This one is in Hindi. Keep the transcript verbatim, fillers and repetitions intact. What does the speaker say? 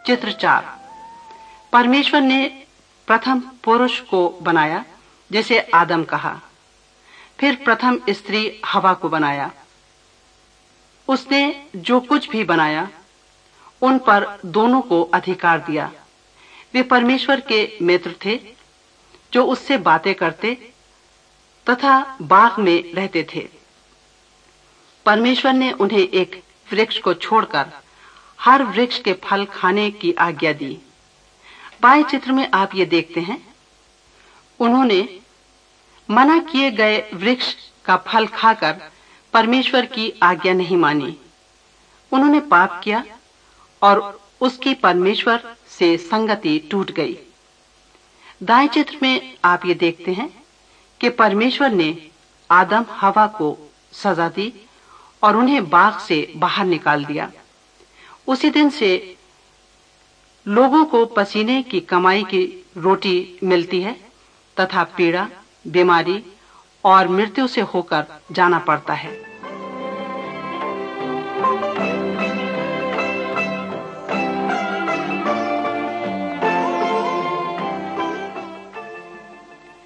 चित्र चार। परमेश्वर ने प्रथम पुरुष को बनाया जैसे आदम कहा, फिर प्रथम स्त्री हवा को बनाया। उसने जो कुछ भी बनाया उन पर दोनों को अधिकार दिया। वे परमेश्वर के मित्र थे जो उससे बातें करते तथा बाग में रहते थे। परमेश्वर ने उन्हें एक वृक्ष को छोड़कर हर वृक्ष के फल खाने की आज्ञा दी। बाएं चित्र में आप ये देखते हैं, उन्होंने मना किए गए वृक्ष का फल खाकर परमेश्वर की आज्ञा नहीं मानी। उन्होंने पाप किया और उसकी परमेश्वर से संगति टूट गई। दाएं चित्र में आप ये देखते हैं कि परमेश्वर ने आदम हवा को सजा दी और उन्हें बाग से बाहर निकाल दिया। उसी दिन से लोगों को पसीने की कमाई की रोटी मिलती है तथा पीड़ा, बीमारी और मृत्यु से होकर जाना पड़ता है।